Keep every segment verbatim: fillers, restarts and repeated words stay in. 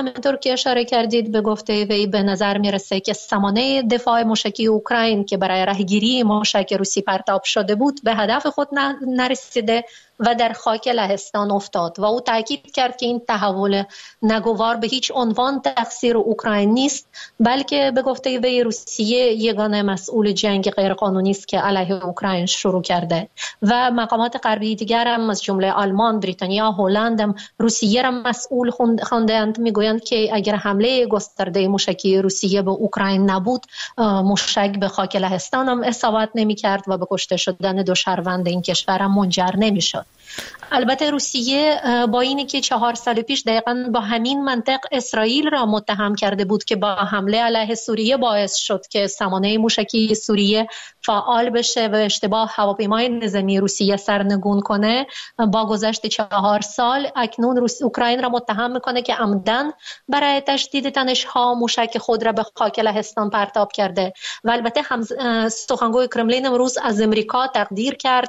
همینطور که اشاره کردید به گفته وی به نظر میرسه که سامانه دفاع موشکی اوکراین که برای رهگیری موشک روسی پرتاب شده بود به هدف خود نرسیده و در خاک لهستان افتاد و او تاکید کرد که این تحول ناگوار به هیچ عنوان تقصیر اوکراین نیست، بلکه به گفته وی روسیه یگانه مسئول جنگ غیرقانونی است که علیه اوکراین شروع کرده و مقامات غربی دیگر هم از جمله آلمان، بریتانیا، هلند هم روسیه را مسئول خواندند. میگویند که اگر حمله گسترده موشکی روسیه به اوکراین نبود، موشک به خاک لهستان هم اصابت نمی‌کرد و به کشته شدن دو شهروند این کشور هم منجر نمی‌شد. البته روسیه با اینی که چهار سال پیش دقیقاً با همین منطق اسرائیل را متهم کرده بود که با حمله علیه سوریه باعث شد که سامانه موشکی سوریه فعال بشه و اشتباه هواپیمای نظامی روسیه سرنگون کنه، با گذشت چهار سال اکنون روس اوکراین را متهم میکنه که عمدن برای تشدید تنش‌ها موشک خود را به خاک لهستان پرتاب کرده و البته هم سخنگوی کرملین امروز از امریکا تقدیر کرد،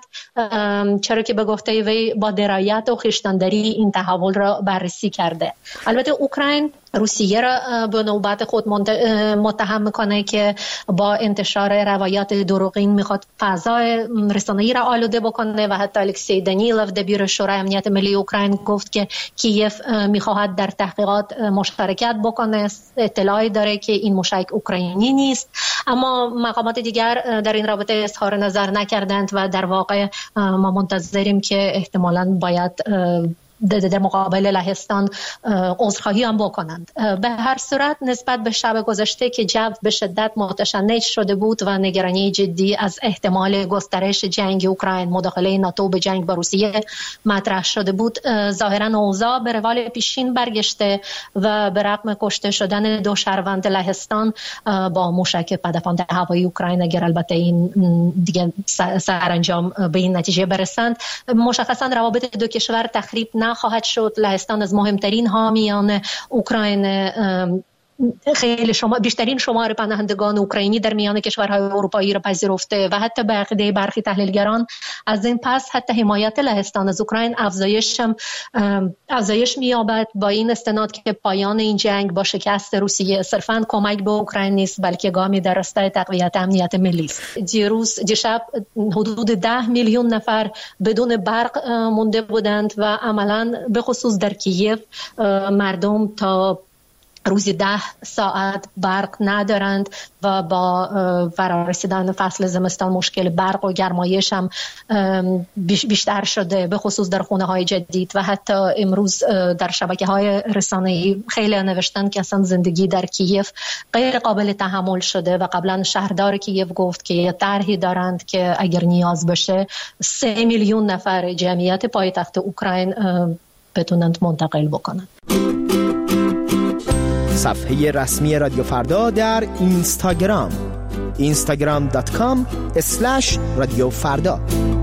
چرا که به گفته وی با درایت و خویشتنداری این تحول را بررسی کرده. البته اوکراین روسیه را به نوبت خود متهم میکنه که با انتشار روایات دروغین میخواد فضای رسانه‌ای را آلوده بکنه و حتی الکسی دانیلوف دبیر شورای امنیت ملی اوکراین گفت که کیف میخواهد در تحقیقات مشارکت بکنه، اطلاعی داره که این موشک اوکراینی نیست، اما مقامات دیگر در این رابطه اظهار نظر نکردند و در واقع ما منتظریم که احتمالاً باید در مقابل لهستان عذرخواهی هم بکنند. به هر صورت نسبت به شب گذشته که جو به شدت متشنج شده بود و نگرانی جدی از احتمال گسترش جنگ اوکراین، مداخله ناتو به جنگ با روسیه مطرح شده بود، ظاهرا اوضاع به روال پیشین برگشته و به رغم کشته شدن دو شهروند لهستان با موشک پدافند هوایی اوکراین، اگر البته این دیگه سرانجام به این نتیجه برسند، مشخصا روابط دو کشور تخریب نه خواهد شد. لهستان از مهمترین حامیان اوکراین، خیلی شما بیشترین شمار پناهندگان اوکراینی در میان کشورهای اروپایی را پذیرفته و حتی به عقیده برخی تحلیلگران از این پس حتی حمایت لهستان از اوکراین افزایش افزایش می‌یابد، با این استناد که پایان این جنگ با شکست روسیه صرفاً کمک به اوکراین نیست بلکه گامی در راستای تقویت امنیت ملی است. دیروز دیشب حدود ده میلیون نفر بدون برق مونده بودند و عملاً به خصوص در کیف مردم تا روزی ده ساعت برق ندارند و با فرارسیدن فصل زمستان مشکل برق و گرمایش هم بیشتر شده، به خصوص در خونه های جدید و حتی امروز در شبکه های رسانه‌ای خیلی نوشتن که اصلا زندگی در کیف غیر قابل تحمل شده و قبلا شهردار کیف گفت که یه طرحی دارند که اگر نیاز بشه سه میلیون نفر جمعیت پایتخت اوکراین بتونند منتقل بکنند. صفحه رسمی رادیو فردا در اینستاگرام اینستاگرام دات کام اسلش رادیو فردا.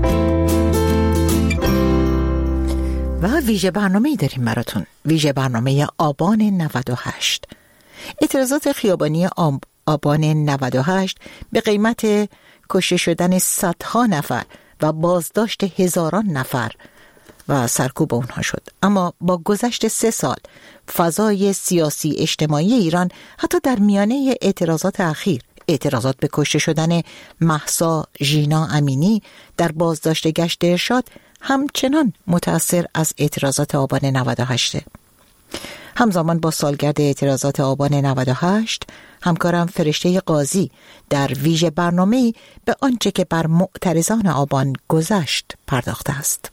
و ویژه برنامه‌ای داریم براتون، ویژه برنامه آبان نود و هشت. اعتراضات خیابانی آب... آبان نود و هشت به قیمت کشته شدن صدها نفر و بازداشت هزاران نفر و سرکوب اونها شد. اما با گذشت سه سال فضای سیاسی اجتماعی ایران حتی در میانه اعتراضات اخیر، اعتراضات به کشته شدن مهسا ژینا امینی در بازداشت گشت ارشاد، همچنان متأثر از اعتراضات آبان نود و هشت. همزمان با سالگرد اعتراضات آبان نود و هشت، همکارم فرشته قاضی در ویژه برنامه‌ای به آنچه که بر معترضان آبان گذشت پرداخته است.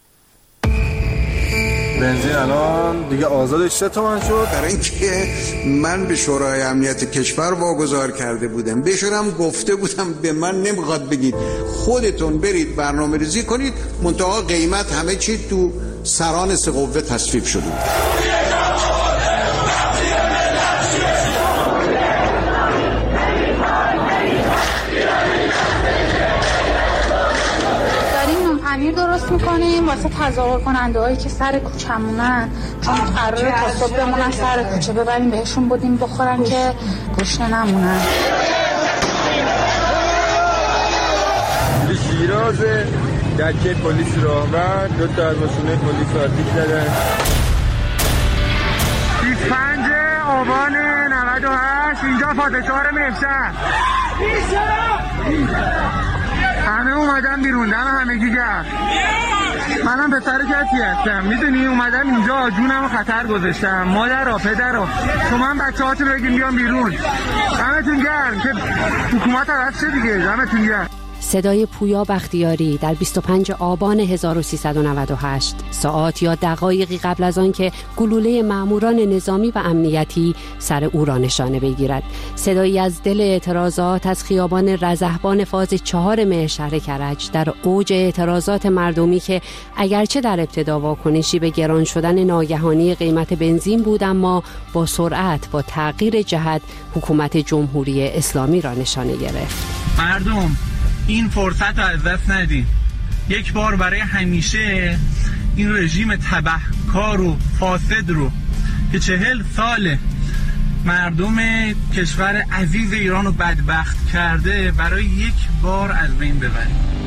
بنزین الان دیگه آزادش سه تومن شد. برای اینکه من به شورای امنیت کشور واگذار کرده بودم، بهشونم گفته بودم به من نمیخواد بگید، خودتون برید برنامه ریزی کنید، منتها قیمت همه چی تو سران سه قوه تصویب شده. امیر درست میکنیم واسه تظاهر کننده هایی که سر کوچمونن، چون قراره تا صبح بمونن سر کوچه، ببریم بهشون بودیم بخورن که گشنه نمونن. شیراز دکه پلیس راهور دو تا از ماشینای پلیس آتیش زدن. بیست و پنج پادشاه مهشهر همه اومدن بیرون، دم همگی گرم. منم پسر کسی هستم، میدونی اومدم اینجا جونم خطر گذاشتم. مادرها پدرها شما هم بچه هاتون بگیم بیان بیرون. دمتون گرم که حکومت عوض شه دیگه. دمتون گرم. صدای پویا بختیاری در بیست و پنجم آبان هزار و سیصد و نود و هشت، ساعات یا دقایقی قبل از آن که گلوله ماموران نظامی و امنیتی سر او را نشانه بگیرد. صدایی از دل اعتراضات از خیابان رزهبان فاز چهار مهشهر کرج در اوج اعتراضات مردمی که اگرچه در ابتدا واکنشی به گران شدن ناگهانی قیمت بنزین بود، اما با سرعت با تغییر جهت حکومت جمهوری اسلامی را نشانه گرفت. مردم این فرصت رو از دست ندین. یک بار برای همیشه این رژیم تبهکار و فاسد رو که چهل سال مردم کشور عزیز ایران رو بدبخت کرده برای یک بار از بین ببرید.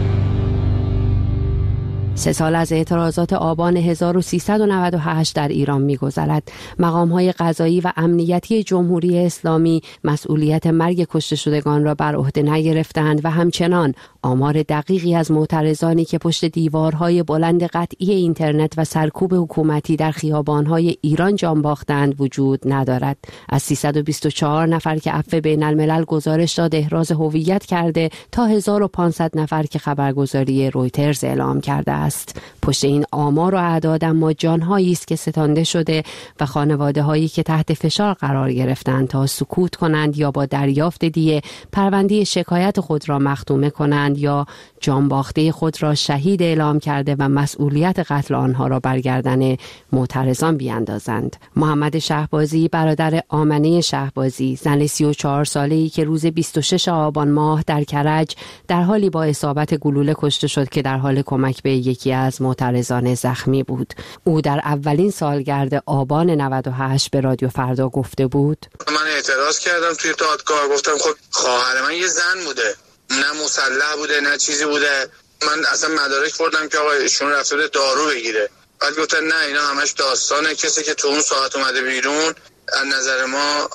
سه سال از اعتراضات آبان هزار و سیصد و نود و هشت در ایران می‌گذرد. مقام‌های قضایی و امنیتی جمهوری اسلامی مسئولیت مرگ کشته شدگان را بر عهده نگرفتند و همچنان آمار دقیقی از معترضانی که پشت دیوارهای بلند قطعی اینترنت و سرکوب حکومتی در خیابان‌های ایران جان باختند وجود ندارد. از سیصد و بیست و چهار نفر که عفو بین الملل گزارش داد احراز هویت کرده تا هزار و پانصد نفر که خبرگزاری رویترز اعلام کرده است. پشت این آمار و اعداد اما جانهایی است که ستانده شده و خانواده‌هایی که تحت فشار قرار گرفتند تا سکوت کنند یا با دریافت دیه پرونده شکایت خود را مختومه کنند یا جانباخته خود را شهید اعلام کرده و مسئولیت قتل آنها را بر گردن معترضان بیاندازند. محمد شهبازی برادر آمنه شهبازی، زن سی و چهار ساله‌ای که روز بیست و ششم آبان ماه در کرج در حالی با اصابت گلوله کشته شد که در حال کمک به یکی از معترضان زخمی بود. او در اولین سالگرد آبان نود و هشت به رادیو فردا گفته بود: من اعتراض کردم توی دادگاه، گفتم خب خواهر من یه زن بوده، نه مسلح بوده نه چیزی بوده. من اصلا مدارک بردم که آقا ایشون رفته بوده دارو بگیره. بعد گفتن نه اینا همش داستانه، کسی که تو اون ساعت اومده بیرون از نظر ما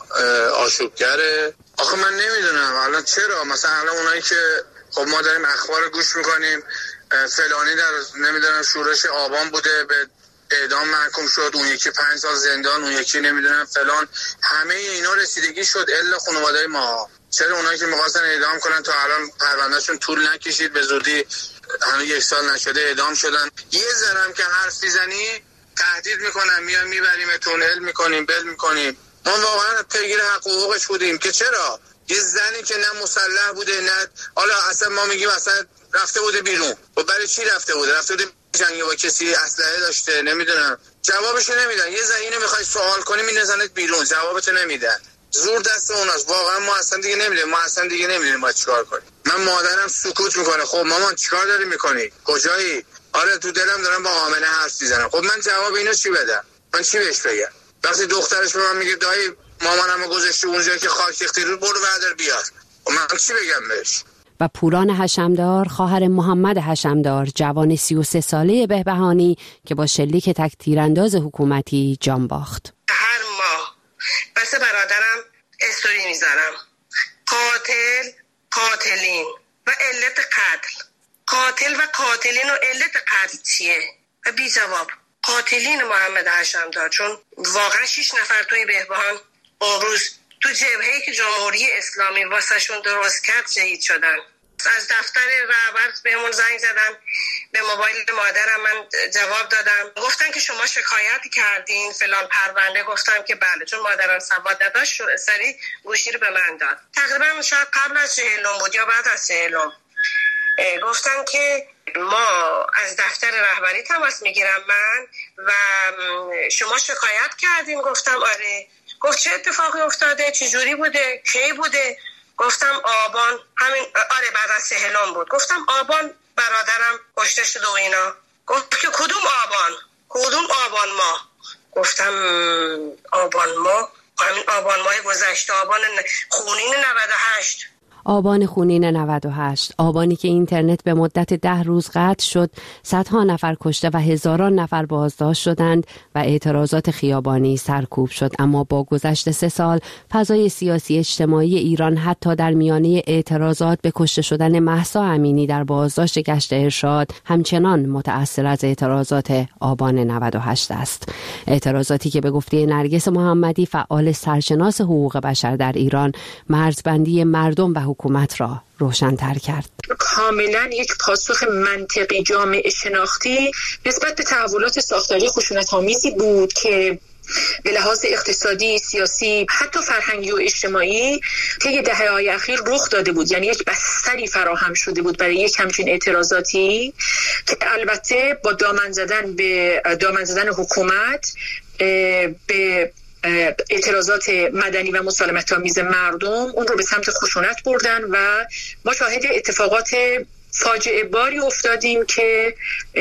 آشوبگره. آخه من نمیدونم الان چرا مثلا الان اونایی که خب ما داریم اخبار گوش میکنیم فلانی در نمیدونم شورش آبان بوده به اعدام محکوم شد، اون یکی پنج سال زندان، اون یکی نمیدونم فلان، همه اینا رسیدگی شد الا خانواده ما. چرا اونایی که می‌خواستن اعدام کنن تا الان پروندهشون طول نکشید، به زودی هنوز یک سال نشده اعدام شدن؟ یه ذرم که حرف میزنی تهدید میکنن میان میبریمتون، هل میکنیم بل میکنیم. ما واقعا پیگیر حق و حقوقش بودیم که چرا یه زنی که نه مسلح بوده نه حالا اصلا ما میگیم اصلا رفته بوده بیرون، و برای چی رفته بوده؟ رفته بوده جنگی با کسی اسلحه داشته نمیدونم، جوابشو نمیدن. یه زنی اینو میخوای سوال کنی میندازنت بیرون، جوابتو نمیدن. زور دست اوناست واقعا. ما اصلا دیگه نمیدونیم، ما اصلا دیگه نمیدونیم ما چیکار کنیم. من مادرم سکوت میکنه، خب مامان چیکار داری میکنی؟ کجایی؟ آره تو دلم دارم با آمنه حرف میزنم. خب من جواب اینو چی بدم؟ من چی بهش بگم؟ وقتی دخترش به من میگه دایی مامانمو گذاشته اونجا که خاک ریختی رو، برو بردار بیار، و من چی بگم بهش؟ و پوران حشمدار، خواهر محمد حشمدار، جوان سی و سه ساله بهبهانی که با شلیک تک تیرانداز حکومتی جان باخت. هر ماه بس برادرم استوری میذارم قاتل قاتلین و علت قتل، قاتل و قاتلین و علت قتل چیه؟ و بی جواب قاتلین محمد حشمدار، چون واقعا شش نفر توی بهبهان اون روز تو جبهه‌ای که جمهوری اسلامی واسهشون درست کرد شهید شدن. از دفتر رهبر بهمون زنگ زدن، به موبایل مادرم من جواب دادم، گفتن که شما شکایتی کردین فلان پرونده. گفتم که بله، چون مادرم سواد نداشت سری گوشی رو به من داد. تقریبا شاید قبل از چهلم بود یا بعد از چهلم. گفتن که ما از دفتر رهبری تماس میگیرم من و شما شکایت کردین. گفتم آره. گفت چه اتفاقی افتاده؟ چجوری بوده؟ کی بوده؟ گفتم آبان، همین آره بعد از سهلم بود. گفتم آبان برادرم کشته شد و اینا. گفت که کدوم آبان؟ کدوم آبان ماه؟ گفتم آبان ماه، همین آبان ماه گذشته، آبان خونین نود و هشت. آبان خونین نود و هشت، آبانی که اینترنت به مدت ده روز قطع شد، صدها نفر کشته و هزاران نفر بازداشت شدند و اعتراضات خیابانی سرکوب شد. اما با گذشت سه سال فضای سیاسی اجتماعی ایران حتی در میانه اعتراضات به کشته شدن مهسا امینی در بازداشت گشت ارشاد همچنان متأثر از اعتراضات آبان نود و هشت است. اعتراضاتی که به گفته نرگس محمدی فعال سرشناس حقوق بشر در ایران مرزبندی مردم و حکومت را روشن‌تر کرد. کاملا یک پاسخ منطقی جامعه شناختی نسبت به تحولات ساختاری خشونت‌آمیزی بود که به لحاظ اقتصادی، سیاسی، حتی فرهنگی و اجتماعی طی دهه‌های اخیر رخ داده بود. یعنی یک بستری فراهم شده بود برای یک همچین اعتراضاتی که البته با دامن زدن به دامن زدن حکومت به اعتراضات مدنی و مسالمت‌آمیز مردم اون رو به سمت خشونت بردن و ما شاهد اتفاقات فاجعه باری افتادیم که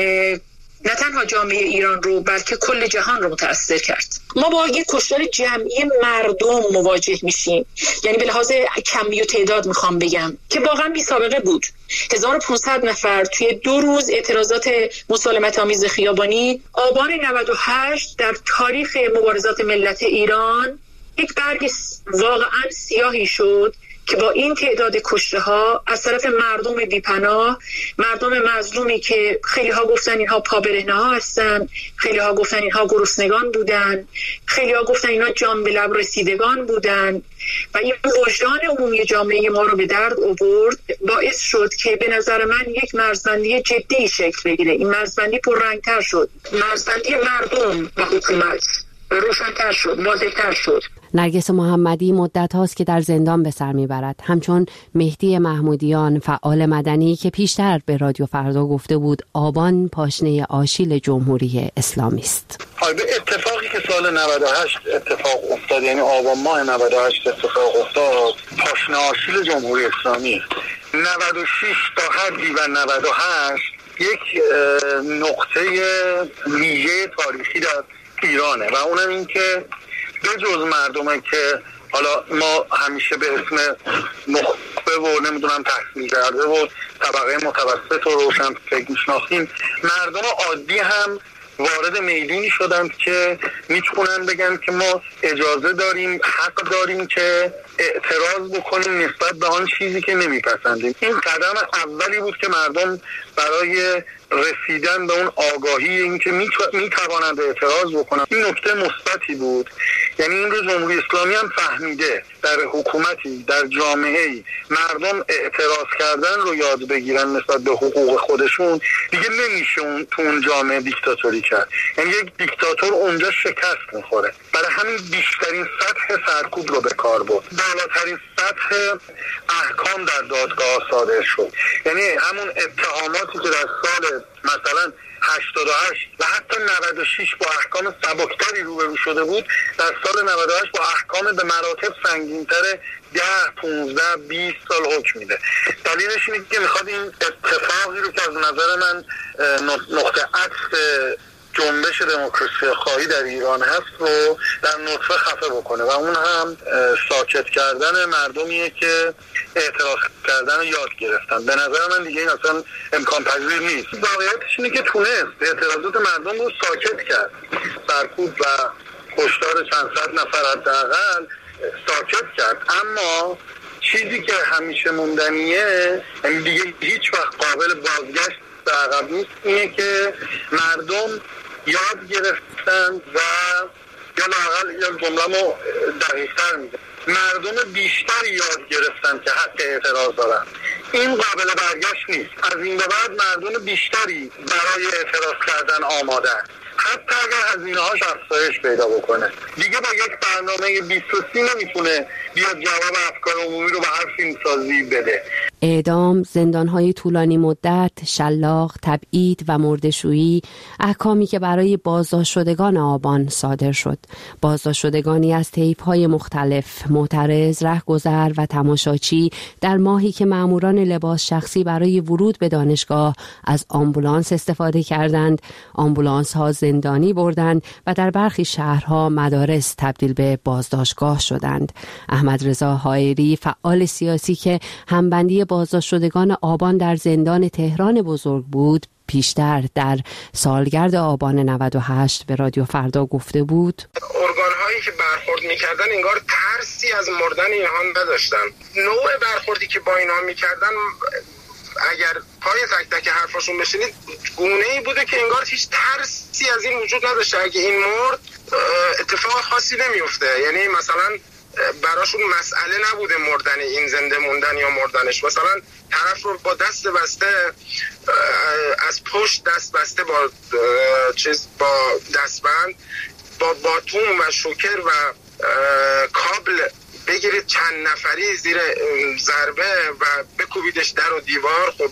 نه تنها جامعه ایران رو بلکه کل جهان رو متأثر کرد. ما با یک کشتار جمعی مردم مواجه میشیم، یعنی به لحاظ کمی و تعداد میخوام بگم که واقعا بی سابقه بود. هزار و پانصد نفر توی دو روز اعتراضات مسالمت‌آمیز خیابانی آبان نود و هشت در تاریخ مبارزات ملت ایران یک برگ واقعا سیاهی شد که با این تعداد کشته ها از طرف مردم بیپناه، مردم مظلومی که خیلی ها گفتن اینها پابرهنه ها هستن، خیلی ها گفتن اینها گرسنگان بودن، خیلی ها گفتن اینها جان به لب رسیدگان بودن و این وجدان عمومی جامعه ما رو به درد آورد، باعث شد که به نظر من یک مرزبندی جدی شکل بگیره. این مرزبندی پررنگتر شد، مرزبندی مردم و حکومت روشن‌تر شد، واضح‌تر شد. نرگس محمدی مدت هاست که در زندان به سر میبرد، همچون مهدی محمودیان فعال مدنی که پیشتر به رادیو فردا گفته بود آبان پاشنه آشیل جمهوری اسلامی است. به اتفاقی که سال نود و هشت اتفاق افتاد، یعنی آبان ماه نود و هشت اتفاق افتاد، پاشنه آشیل جمهوری اسلامی. نود و شش تا حدی و نود و هشت یک نقطه ویژه تاریخی در ایرانه و اونم این که به جز مردمه که حالا ما همیشه به اسم نخبه و نمیدونم تحصیل کرده و طبقه متوسط و روشن فکر میشناختیم، مردم عادی هم وارد میدونی شدند که میتونن بگن که ما اجازه داریم، حق داریم که اعتراض بکنیم نسبت به آن چیزی که نمیپسندیم. این قدم اولی بود که مردم برای رسیدن به اون آگاهی این که میتوانند اعتراض بکنن، این نکته مثبتی بود. یعنی این رو جمهوری اسلامی هم فهمیده در حکومتی، در جامعه‌ای مردم اعتراض کردن رو یاد بگیرن نسبت به حقوق خودشون، دیگه نمیشه اون تو اون جامعه دیکتاتوری کرد. یعنی یک دیکتاتور اونجا شکست میخوره. برای همین بیشترین سطح سرکوب رو به کار برد، بالاترین سطح احکام در دادگاه صادر شد. یعنی همون اتهاماتی که در سال مثلا هشتاد و هشت و حتی نود و شش با احکام سبکتری روبرو شده بود، در سال نود و هشت با احکام به مراتب سنگین‌تر ده، پانزده، بیست سال حکم میده. دلیلش اینه که میخواد این اتفاقی رو که از نظر من نقطه عطف جنبش دموکراسی خواهی در ایران هست رو در نطفه خفه بکنه و اون هم ساکت کردن مردمیه که اعتراض کردن رو یاد گرفتن. به نظر من دیگه این اصلا امکان پذیر نیست. واقعیتش اینه که تونست اعتراضات مردم رو ساکت کرد، سرکوب و کشتار چند صد نفر حداقل ساکت کرد. اما چیزی که همیشه موندنیه، یعنی دیگه هیچ وقت قابل بازگشت به عقب نیست، اینه که مردم یاد گرفتن و یا لااقل یا جمله‌مو دقیق‌تر میگم، مردم بیشتری یاد گرفتن که حق اعتراض دارن. این قابل برگشت نیست. از این به بعد مردم بیشتری برای اعتراض کردن آمادن، حتی اگر هزینه هاش افزایش پیدا بکنه. دیگه با یک برنامه بیست و سی نمیتونه بیاد جواب افکار عمومی رو به هر فیلمسازی بده. اعدام، زندانهای طولانی مدت، شلاق، تبعید و مرده‌شویی احکامی که برای بازداشت شدگان آبان صادر شد. بازداشت شدگانی از طیف‌های مختلف، معترض، رهگذر و تماشاچی در ماهی که ماموران لباس شخصی برای ورود به دانشگاه از آمبولانس استفاده کردند، آمبولانس‌ها زندانی بردند و در برخی شهرها مدارس تبدیل به بازداشتگاه شدند. احمد رضا حائری، فعال سیاسی که همبندی بازداشت شدگان آبان در زندان تهران بزرگ بود، پیشتر در سالگرد آبان نود و هشت به رادیو فردا گفته بود: ارگان‌هایی که برخورد می‌کردن انگار ترسی از مردن اینها نداشتن. نوع برخوردی که با اینها می‌کردن، اگر پای تک تک حرفاشون بشنید، گونه‌ای بوده که انگار هیچ ترسی از این وجود نداشته. اگه این مرد اتفاق خاصی نمیفته، یعنی مثلا براشون مسئله نبوده مردن این، زنده موندن یا مردنش. مثلا طرف رو با دست بسته، از پشت دست بسته با چیز با دستبند، با باتوم و شوکر و کابل بگیرید چند نفری زیر ضربه و بکوبیدش در و دیوار. خب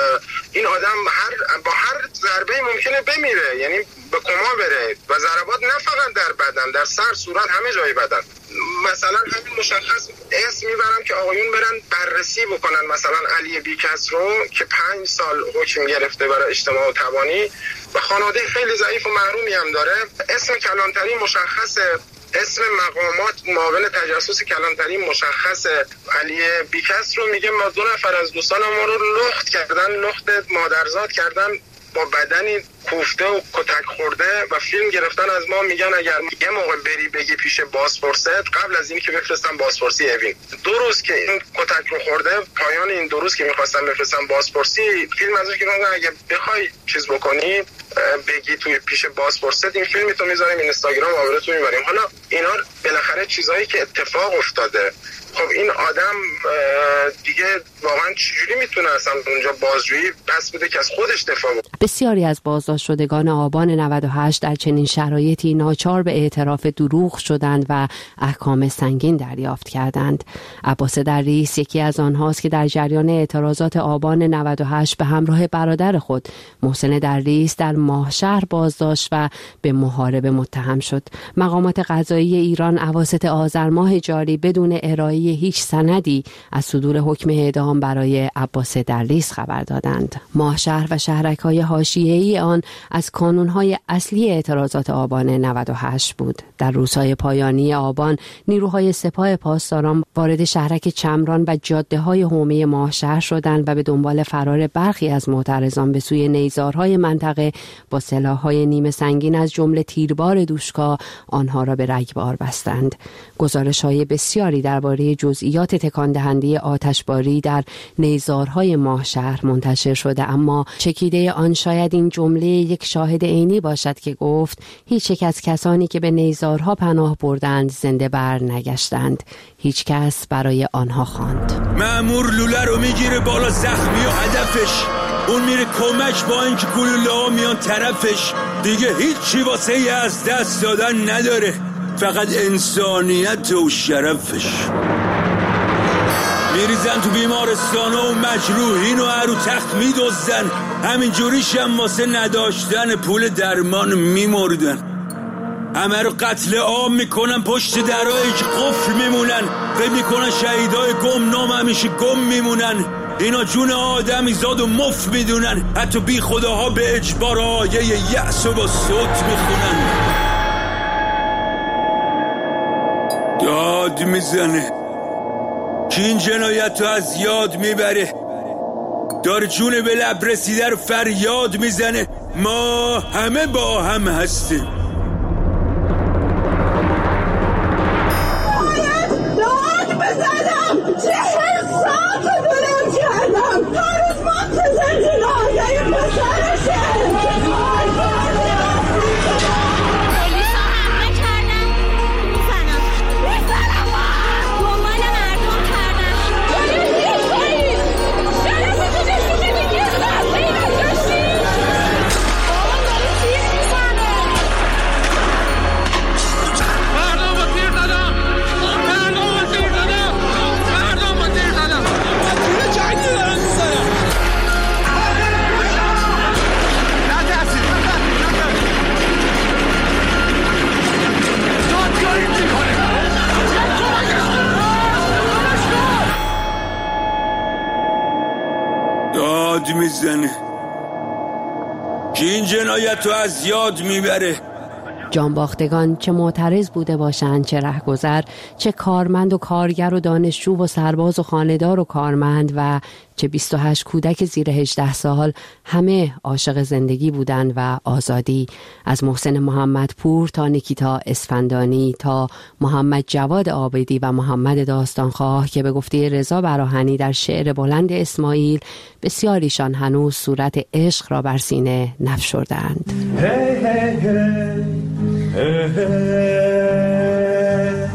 این آدم هر با هر ضربه ممکنه بمیره، یعنی به کما بره و ضربات نه فقط در بدن، در سر، صورت، همه جای بدن. مثلا همین مشخص اسم میبرم که آقایون برن بررسی بکنن، مثلا علی بیکس رو که پنج سال حکم گرفته برای اجتماع و تبانی و خانواده خیلی ضعیف و محرومی هم داره. اسم کلانتری مشخصه، اسم مقامات معاون تجسس کلانتری مشخص. علی بیکس رو میگه ما دو نفر از دوستان ما رو لخت کردن، لخت مادرزاد کردن، با بدنی کوفته و کتک خورده و فیلم گرفتن از ما. میگن اگر یه موقع بری بگی پیش بازپرست، قبل از این که بفرستن بازپرسی اوین، دو روز که این کتک رو خورده، پایان این دو روز که میخواستن بفرستن بازپرسی، فیلم ازش که اگه بخوای چیز بکنی بگی توی پیش بازپرست، این فیلم تو میذاریم اینستاگرام، آورتو میبریم. حالا اینا بالاخره چیزایی که اتفاق افتاده. خب این آدم دیگه واقعا چجوری میتونه اصلا اونجا بازجویی بس بده که از خودش دفاع بکنه؟ بسیاری از بازداشت شدگان آبان نود و هشت در چنین شرایطی ناچار به اعتراف دروغ شدند و احکام سنگین دریافت کردند. عباس دریس یکی از آنهاست که در جریان اعتراضات آبان نود و هشت به همراه برادر خود محسن دریس در ماهشهر بازداشت و به محاربه متهم شد. مقامات قضایی ایران اواسط آذر ماه جاری بدون ارائه هیچ سندی از صدور حکم اعدام برای عباس دریس خبر دادند. ماهشهر و شهرک‌های حاشیه‌ای آن از کانون‌های اصلی اعتراضات آبان نود و هشت بود. در روزهای پایانی آبان نیروهای سپاه پاسداران وارد شهرک چمران و جاده‌های حومه ماهشهر شدند و به دنبال فرار برخی از معترضان به سوی نیزارهای منطقه با سلاح‌های نیمه سنگین از جمله تیربار دوشکا آنها را به رگبار بستند. گزارش‌های بسیاری درباره جزئیات تکان دهنده آتشباری در نیزارهای ماهشهر منتشر شده، اما چکیده آن شاید این جمله یک شاهد عینی باشد که گفت هیچ یک از کسانی که به نیزارها پناه بردند زنده بر نگشتند. هیچ کس برای آنها خواند. مأمور لوله رو میگیره بالا زخمی و هدفش، اون میره کمک با اینکه گلوله ها میان طرفش. دیگه هیچی واسه ای از دست دادن نداره، فقط انسانیت و شرفش. میریزن تو بیمارستان و مجروحین و هر رو تخت میدوزن، همین جوریش هم واسه نداشتن پول درمان میمردن. همه رو قتل عام میکنن، پشت درایی که قفل میمونن، فکر میکنن شهیدای گمنام همیشه گم میمونن. اینا جون آدمی زاد و مفت میدونن، حتی بی خداها به اجبار آیه یأس و با صوت میخونن. داد میزنه که این جنایت رو از یاد میبره، داره جون به لب رسیده رو فریاد میزنه. ما همه با هم هستیم. باید داد بزنم، چهل ساعت دلم کردم، هر روز منتظر جنایه پسرشه. داد میزنه که این جنایت رو از یاد میبره. جانباختگان چه معترض بوده باشند، چه رهگذر، چه کارمند و کارگر و دانشجو و سرباز و خانه‌دار و کارمند و چه بیست و هشت کودک زیر هجده سال، همه عاشق زندگی بودند و آزادی. از محسن محمدپور تا نیکیتا اسفندانی تا محمد جواد عابدی و محمد داستانخواه که به گفته رضا براهنی در شعر بلند اسماعیل بسیاریشان هنوز صورت عشق را بر سینه نفشردند. hey, hey, hey. Hey, hey.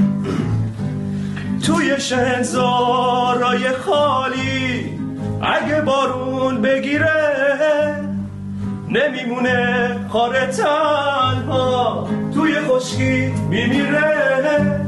توی شنزارای خالی اگه بارون بگیره نمیمونه خاره تنها توی خشکی میمیره.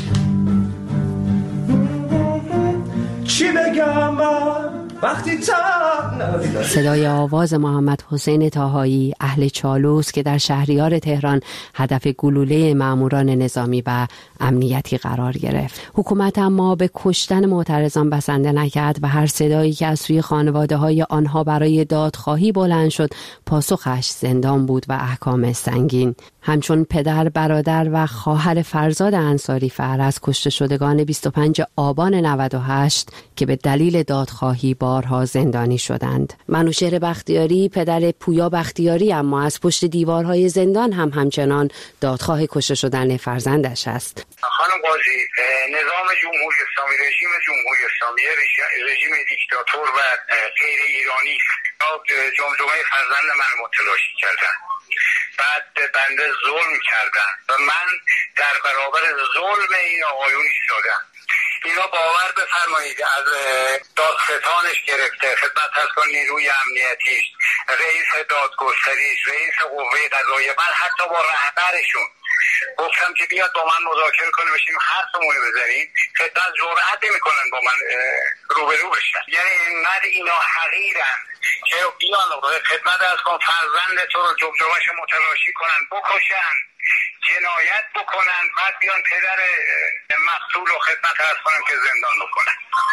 چی بگم من وقتی تن. صدای آواز محمد حسین طاهایی اهل چالوس که در شهریار تهران هدف گلوله ماموران نظامی و امنیتی قرار گرفت. حکومت اما به کشتن معترضان بسنده نکرد و هر صدایی که از سوی خانواده های آنها برای دادخواهی بلند شد پاسخش زندان بود و احکام سنگین. همچون پدر، برادر و خواهر فرزاد انصاری فر از کشته شدگان بیست و پنجم آبان نود و هشت که به دلیل دادخواهی بارها زندانی شدند. منوچهر بختیاری پدر پویا بختیاری اما از پشت دیوارهای زندان هم همچنان دادخواه کشته شدن فرزندش است. خانم قاضی، نظام جمهوری اسلامی، رژیم جمهوری اسلامی رژیم دیکتاتور و غیر ایرانی جمجمه فرزند من متلاشی کردن، بعد به بنده ظلم کردن و من در برابر ظلم این آقایون ایستادم. اینا باور بفرمایید از دادستانش گرفته، خدمت از نیروی امنیتیش، رئیس دادگستریش، رئیس قوه قضاییه، من حتی با رهبرشون گفتم که بیاد با من مذاکره کنه بشیم حرفمون رو بزنیم، خدمت جرئت نمی‌کنن با من روبرو بشن. یعنی اینقدر اینا حقیرن که بیان خدمت از کن فرزند تو رو جمجمه‌اش متلاشی کنن، بکشن، جنایت بکنن، بعد بیان پدر مقتول رو خدمت از کنم که زندان بکنن.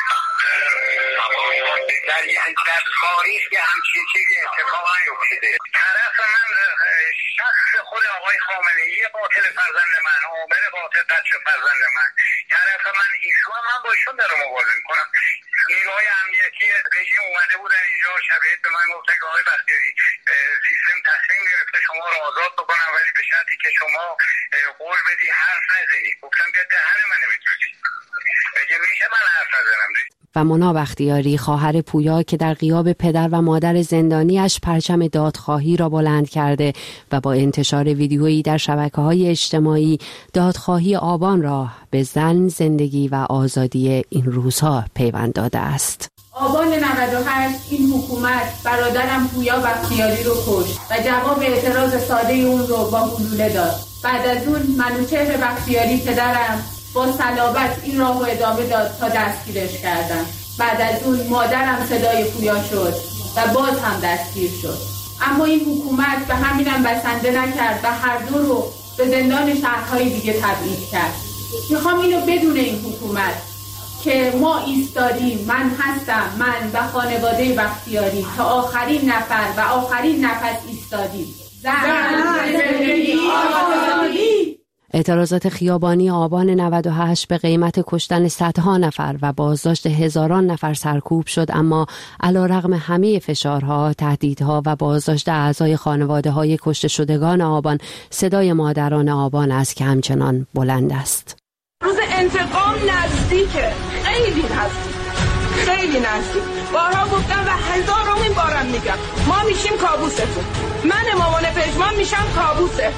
در در تاریخ که همچین چیزی اتفاق نیفتاده. طرف من شخص خود آقای خامنه‌ای قاتل فرزند من، عامر قاتل قتل فرزند من، طرف من ایشون، من با ایشون دارم مبارزه میکنم. نیروهای امنیتی رژیم اومده بودن اینجا، شبیه به من گفتن که آقای بختیاری سیستم تصمیم گرفته شما رو آزاد بکنم ولی به شرطی که شما قول بدی حرف نزنی. گفتم بیا دهن من نمیتونی بگه میشه من حرف نزنم. و مونا بختیاری خواهر پویا که در غیاب پدر و مادر زندانیش پرچم دادخواهی را بلند کرده و با انتشار ویدیویی در شبکه‌های اجتماعی دادخواهی آبان را به زن، زندگی و آزادی این روزها پیوند داده است. آبان نود و هشت این حکومت برادرم پویا بختیاری رو کشت و جواب اعتراض ساده اون رو با گلوله داد. بعد از اون منوچهر بختیاری پدرم با صلابت این راهو ادامه داد تا دستگیرش کردن. بعد از اون مادرم صدای پویا شد و باز هم دستگیر شد. اما این حکومت به همینم بسنده نکرد و هر دو رو به زندان شهرهای دیگه تبعید کرد. میخوام اینو بدون این حکومت که ما ایستادیم، من هستم، من و خانواده بختیاری تا آخرین نفر و آخرین نفس ایستادیم. زن، زندگی، آزادی. اعتراضات خیابانی آبان نود و هشت به قیمت کشتن صدها نفر و بازداشت هزاران نفر سرکوب شد، اما علیرغم همه فشارها، تهدیدها و بازداشت اعضای خانواده‌های کشته شدگان آبان، صدای مادران آبان است که همچنان بلند است. روز انتقام نزدیکه، خیلی نزدیک، خیلی نزدیک. بارها گفتم و هزارمین بارم میگم، ما میشیم کابوستون. من مامان پژمان میشم کابوسه.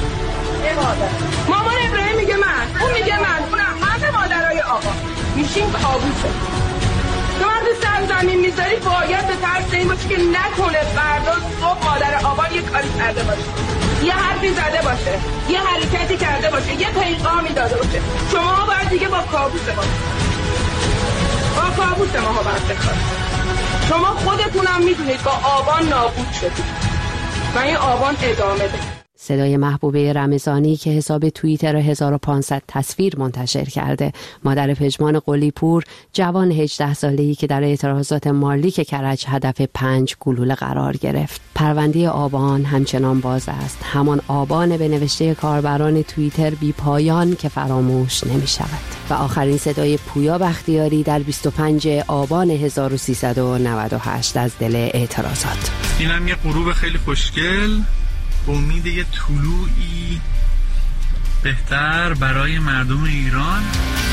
مامان ابراهیم میگه من، اون میگه من، اونم همه مادرای آقا میشیم کابوسه. تو وقتی سر زمین میذاری باید به ترس این باشی که نکنه فردا صبح مادر آبان یه کاری کرده باشه، یه حرفی زده باشه، یه حرکتی کرده باشه، یه پیغامی داده باشه. شما باید دیگه با کابوس ما با کابوس ما باید بخورید. شما خودتونم میدونید با آبان نابود شدید و این آبان ادامه ده. صدای محبوبه رمضانی که حساب توییتر هزار و پانصد تصویر منتشر کرده. مادر پژمان قلی‌پور، جوان هجده ساله‌ای که در اعتراضات مالیک کرج هدف پنج گلوله قرار گرفت. پرونده آبان همچنان باز است. همان آبان به نوشته کاربران توییتر بی پایان که فراموش نمی شود. و آخرین صدای پویا بختیاری در بیست و پنجم آبان هزار و سیصد و نود و هشت از دل اعتراضات. اینم یه غروب خیلی خوشگل، با امید یه طلوعی بهتر برای مردم ایران.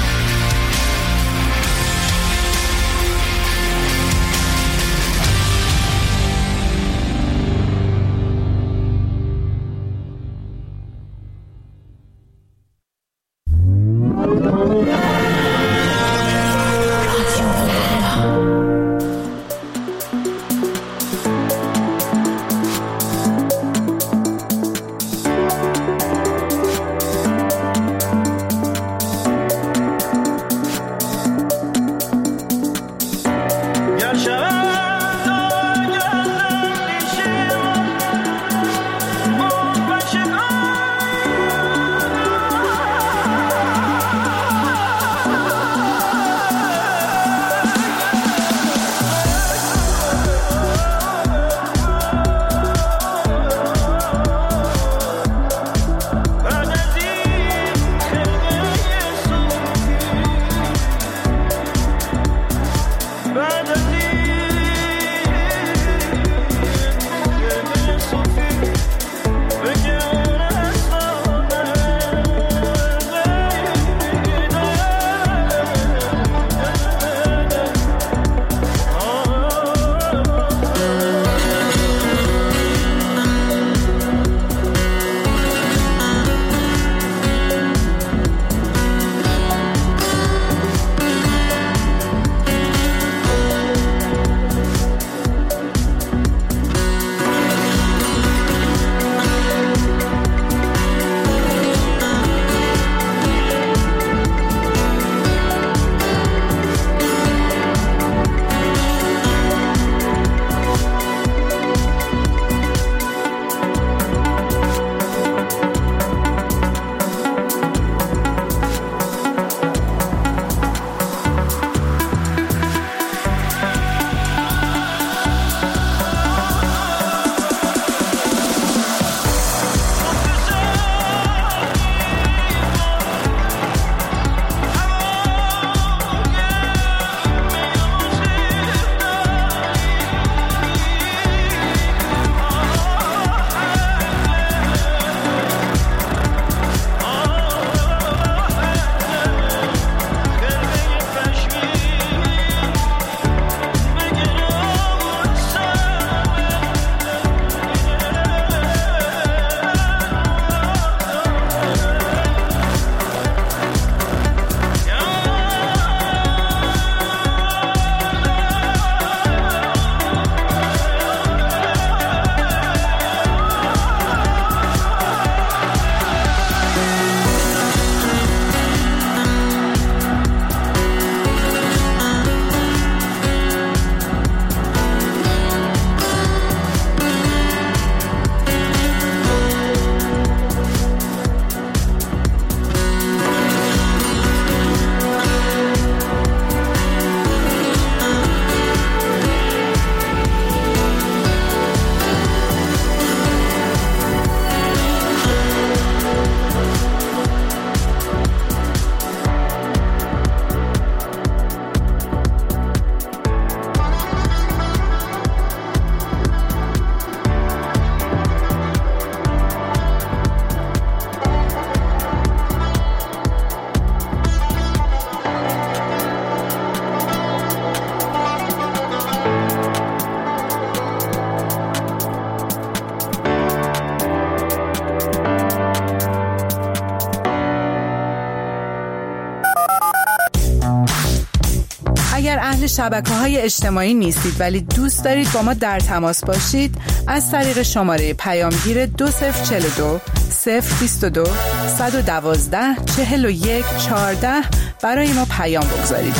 اگر اهل شبکه‌های اجتماعی نیستید ولی دوست دارید با ما در تماس باشید، از طریق شماره پیامگیر دو صفر چهل و دو صفر بیست و دو صد و دوازده چهل و یک چهارده برای ما پیام بگذارید.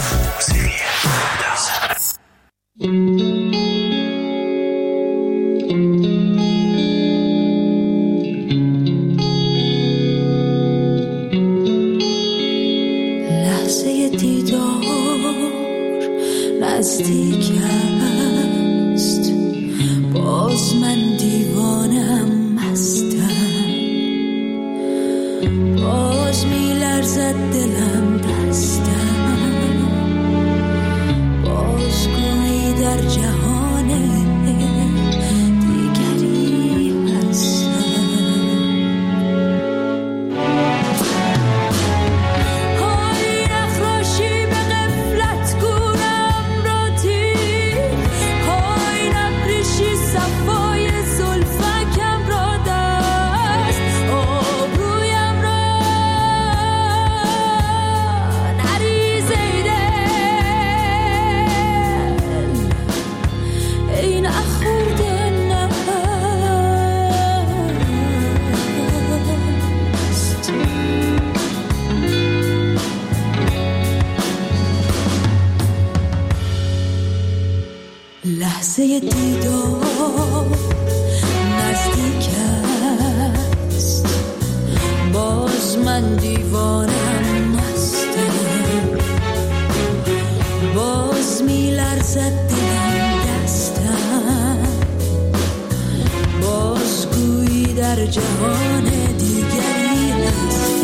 لحظه دیدار نزدیک است، باز من دیوانم مستم، باز می لرزد دلم دستم، باز گویی در جهان دیگری هستم. های نخراشی به غفلت گونم را تیر، های نبریشی صفای زلفکم را دست، آبرویم را نریز ای دل، ای نخورده نست. لحظه دیدار نزدیک است، باز من دیوانم مستم، باز می لرزد دلم دستم، باز گویی در جهان دیگری هستم.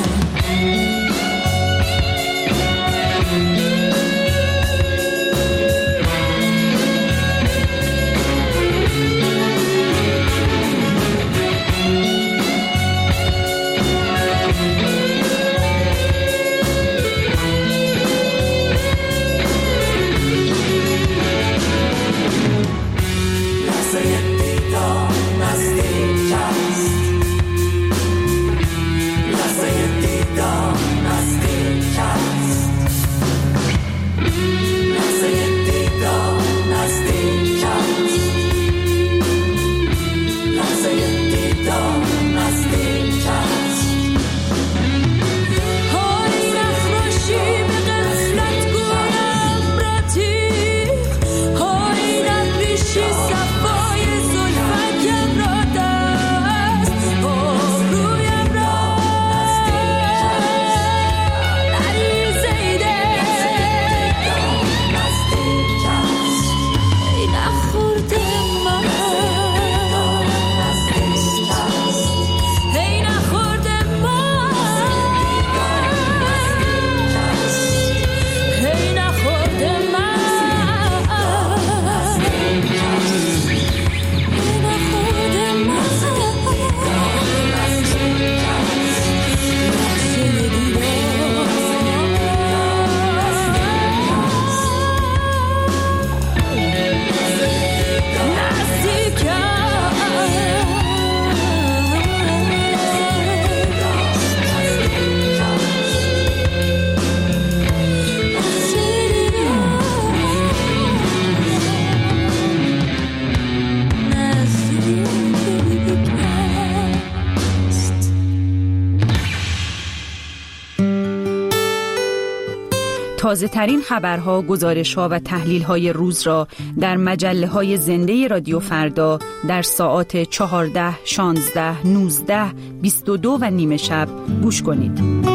تازه ترین خبرها، گزارش‌ها و تحلیل‌های روز را در مجله‌های زنده رادیو فردا در ساعات چهارده، شانزده، نوزده، بیست و دو و نیمه شب گوش کنید.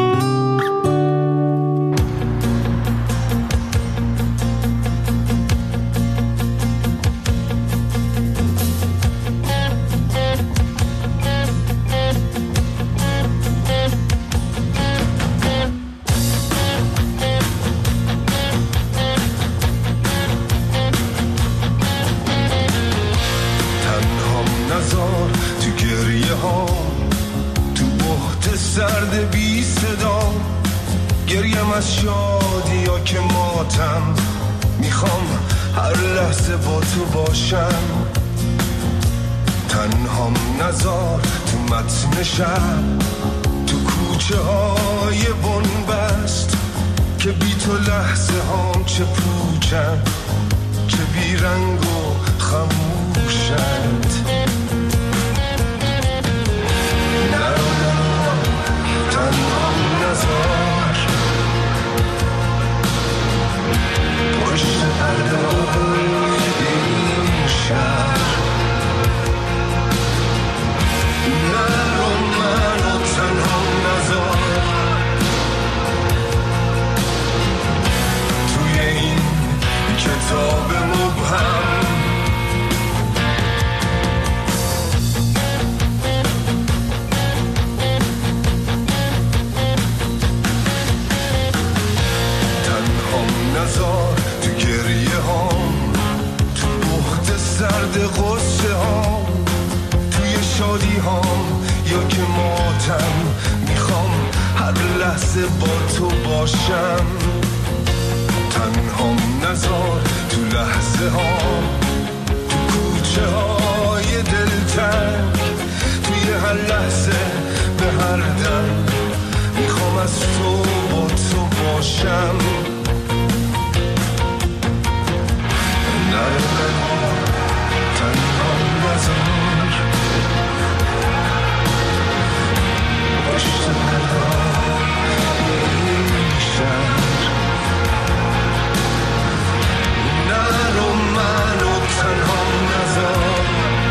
تو کوچه های بنبست که بی تو لحظه هم چه پوچن، چه بیرنگ و خموشند. نرو نرو تنها نزار، پشت پرده این شهر. نرو منو تنها نزار، قصه ها توی شادی ها یا که ماتم میخوام هر لحظه با تو باشم تنهام نذار تو لحظه ها تو کوچه های دلتنگ توی هر لحظه به هر دم میخوام از تو با تو باشم نره تنهام نذار پشت پرده این شهر نرو منو تنهام نذار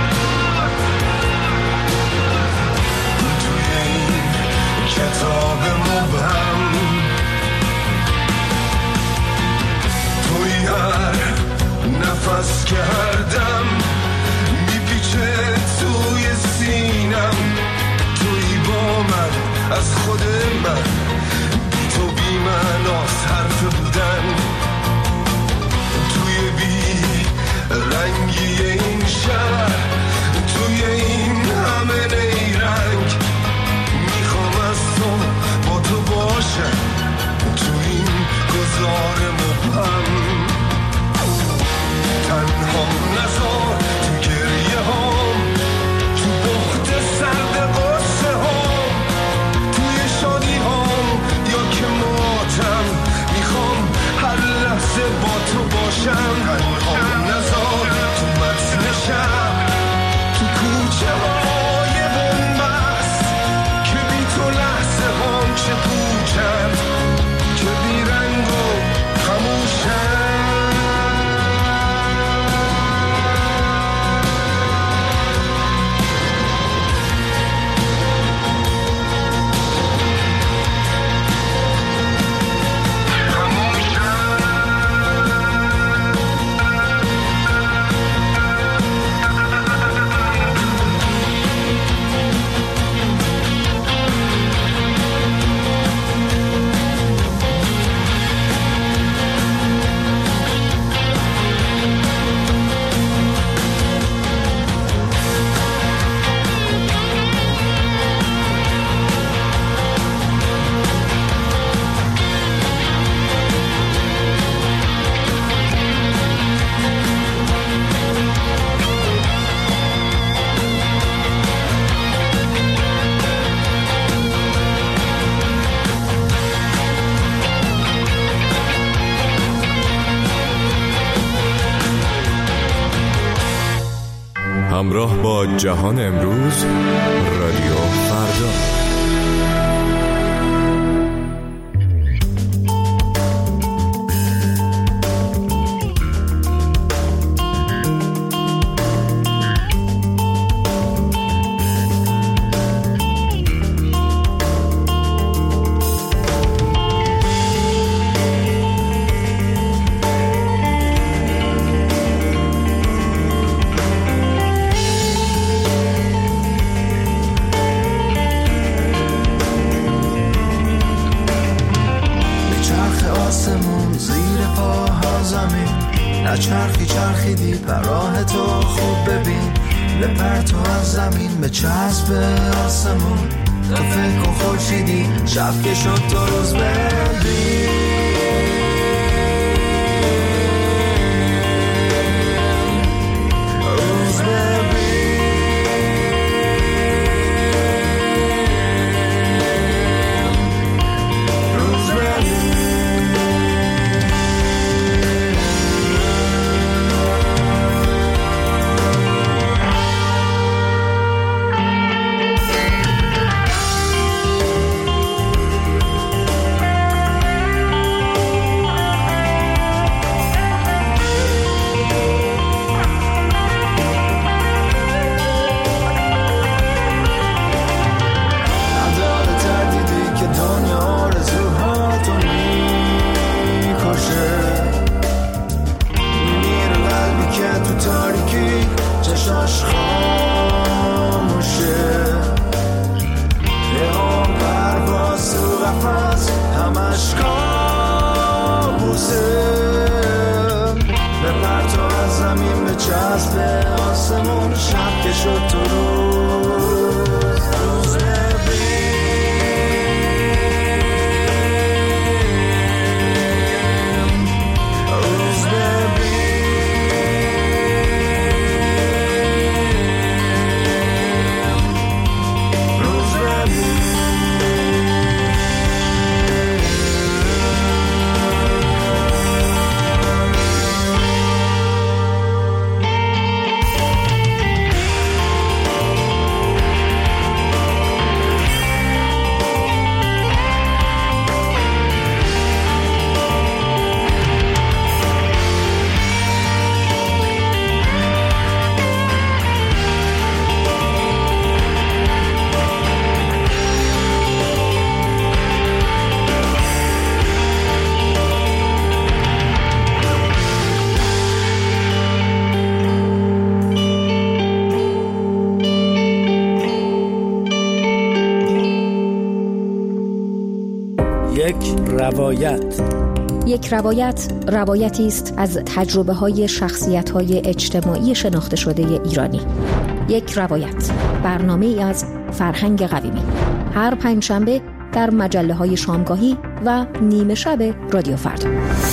توی این کتاب مبهم توی هر نفس که هر دم میپیچه توی سینم توی با من از خود من بی تو بی من از حرف بودن توی بی رنگی این شهر توی این همه نیرنگ میخوام از تو با تو باشم توی این گذار مبهم تنهام نذار تو گریه هام تو بخت سرد قصه هام توی شادی هام یا که ماتم میخوام هر لحظه با تو باشم تنهام نذار تو متن شب تو کوچه های بنبست که بی تو لحظه هام چه پوچند که بی رنگ و خموشند همراه با جهان امروز رادیو فردا. چرخی چرخیدی براه تو خوب ببین لپر تو از زمین به چسب آسمون تو فکر کن خورشیدی شب که شد تو روز ببین روز ببین روز ببین شد تو روز روز روایت. یک روایت روایتی است از تجربه های شخصیت های اجتماعی شناخته شده ایرانی. یک روایت، برنامه ای از فرهنگ قویمی، هر پنجشنبه در مجله های شامگاهی و نیمه شب رادیو فردا.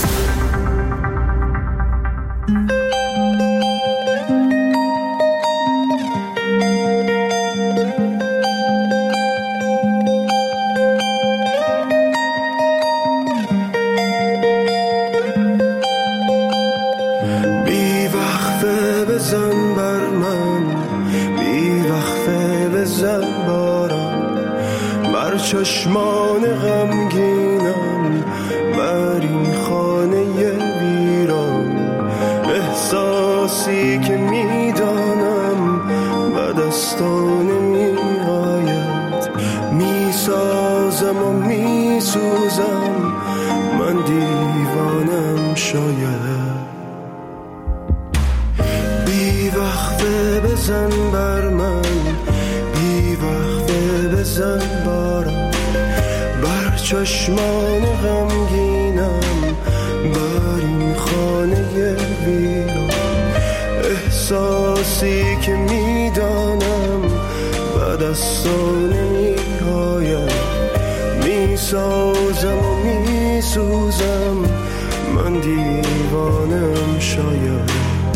چشمان غمگینم بر این خانه ویران، احساسی که میدانم به دستان میآید، میسازم و میسوزم، من دیوانم شاید. بی وقفه بزن بر من، بی وقفه بزن بارم، چشمان غمگینم بر این خانه ویران، احساسی که میدانم به دستان نمیآید، میسازم و میسوزم، من دیوانم شاید.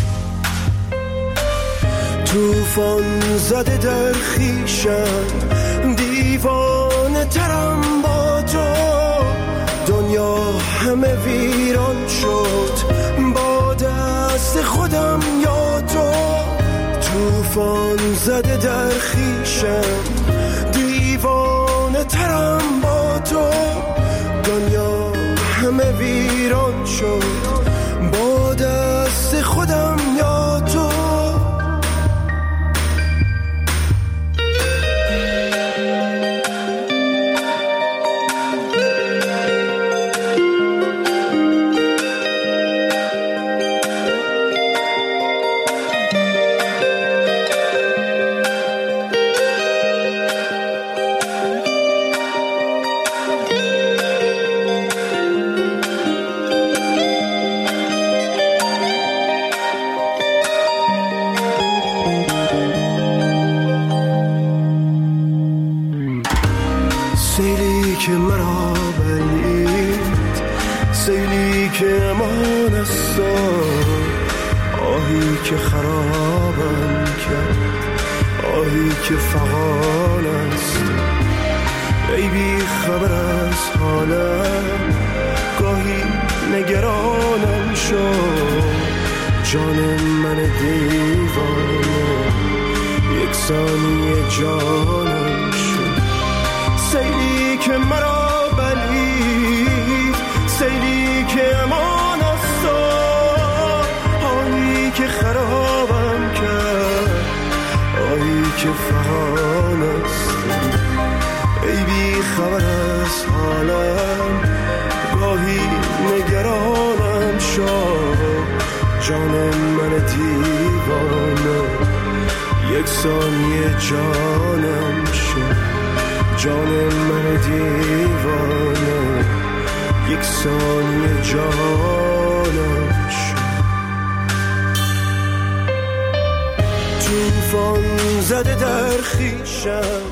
توفان زده در خویشم، دیوانه ترم با تو، دنیا همه ویران شد با دست خودم یا تو. توفان زده در خویشم، دیوانه ترم با تو، دنیا همه ویران شد با دست خودم یا تو. سیلی که مرا بلید، سیلی که امان است، آهی که خرابم کرد، آهی که فغان است. ای بی خبر از حالم، گاهی نگرانم شد، جان من دیوانه یک ثانیه جانم شد. سیلی که مرا بلید، سیلی که امان است، آهی که خرابم کرد، آهی که فغان است. ای بی خبر از حالم، گاهی نگرانم شد، جان من دیوانه یک ثانیه جانم شد، جان من دیوانه یک ثانیه جانم شد. توفان زده در خیشم